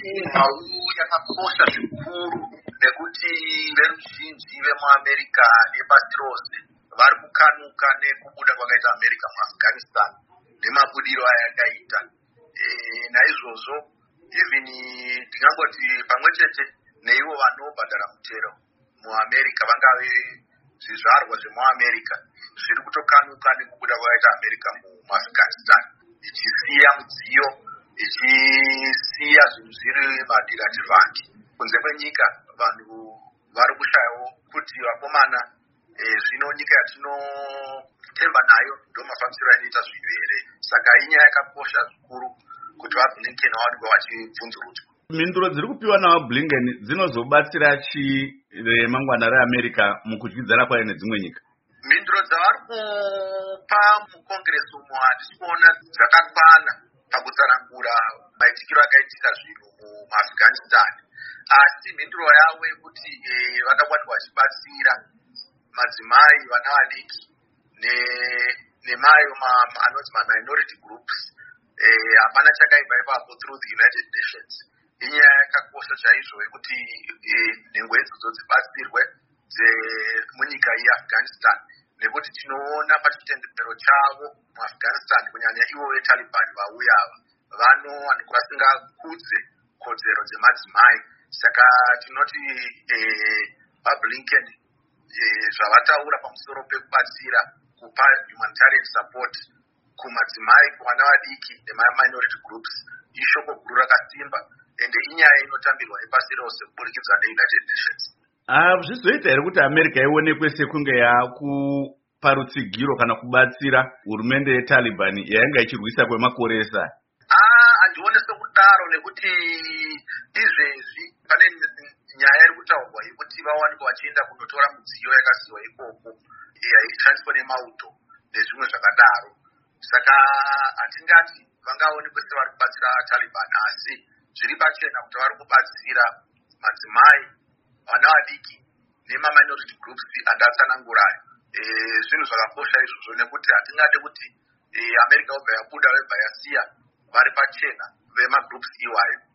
nhau yakakosha zvikuru nekuti veruzhinji vemuamerica nepasi rose vari kukanuka nekubuda kwakaita america muafghanistan nemabudiro ayakaita. Naizvozvo even ndingangoti pamwe chete neivo vanobhadhara mutero muamerica vangave zvizvarwa zvemuamerica zviri kutokanuka nekubuda kwakaita america muafghanistan, ichisiya mudziyo, ichisiya zvinhu zviri madhirativhandi kunze kwenyika. Vanhu vari kushayawo kuti vakomana zvino nyika yatinotemba nayo ndo mafambisiro anoita zvinhu here. Saka inyaya yakakosha zvikuru kuti vaBlinken vaonekwa vachibvunzurudzwa. Mhinduro dziri kupiwa navaBlinken dzinozobatsira chii remangwana reAmerica mukudyidzana kwayo nedzimwe nyika? Mhinduro dzavari kupa mukongresi umo handisi kuona dzakakwana pakutsanangura maitikiro akaitika zvinhu muafghanistan, asi mhinduro yavo yekuti vakawanikwa vachibatsira madzimai, vana vadiki nemayo anonzi maminority groups. Hapana chakaipa ipapo through the United Nations. Inyaya yakakosha chaizvo yekuti nhengo idzodzo dzibatsirwe dzemunyika yeAfghanistan, nekuti tinoona pachitendero chavo muAfghanistan kunyanya ivo veTaliban vauya ava vanowanikwa vasingakudze kodzero dzemadzimai. Saka tinoti vaBlinken zvavataura pamusoro pekubatsira kupa humanitarian support kumadzimai, kuvana vadiki nemaminority groups ishoko guru rakasimba, ende inyaya inotambirwa nepasi rose kuburikidza neUnited Nations. Zvizoita here kuti America ionekwe sekunge yakupa rutsigiro kana kubatsira hurumende yeTaliban yainga ichirwisa kwemakore esati? Handione sekudaro, nekuti izvezvi pane nyaya iri kutaurwa yekuti vawanikwa vachienda kunotora mudziyo yakasiyiwa ikoko yaishandiswa nemauto nezvimwe zvakadaro. Saka hatingati vangaonekwe sevari kubatsira Taliban, asi zviri pachena kuti vari kubatsira madzimai, vana vadiki nemaminority groups andatsanangurayo. Zvinhu zvakakosha izvozvo, nekuti hatingade kuti America obva yabuda vebva yasiya vari pachena vemagroups iwayo.